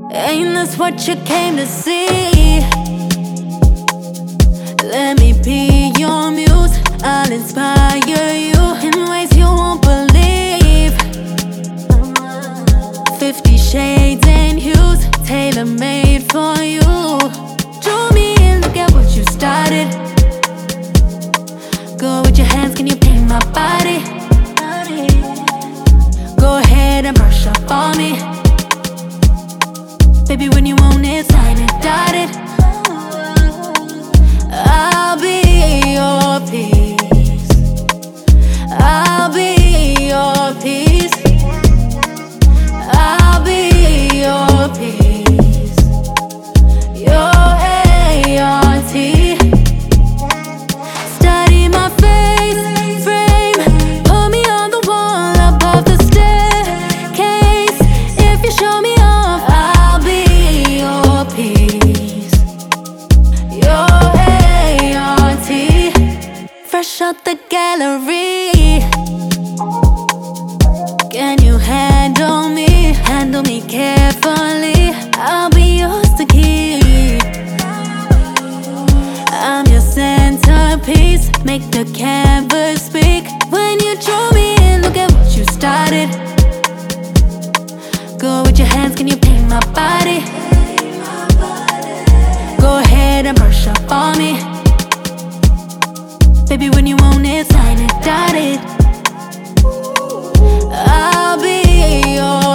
Ain't this what you came to see? Let me be your muse. I'll inspire you in ways you won't believe. 50 shades and hues, tailor-made for you. Draw me in, look at what you started. Go with your hands, can you paint my body? Go ahead and brush up on me. Baby, when you want it, sign it, dotted. I'll be your peace. I'll be your peace. I'll be your peace. Your ART. Study my face frame. Put me on the wall above the staircase. If you show me off, I'll be your peace. Your ART. Fresh out the gallery. Can you handle me? Handle me carefully. I'll be yours to keep. I'm your centerpiece. Make the canvas speak. When you draw me in, look at what you started. Go with your hands, can you paint my body? Go ahead and brush up on me. Baby, when you want it, sign it, dotted. I'll be your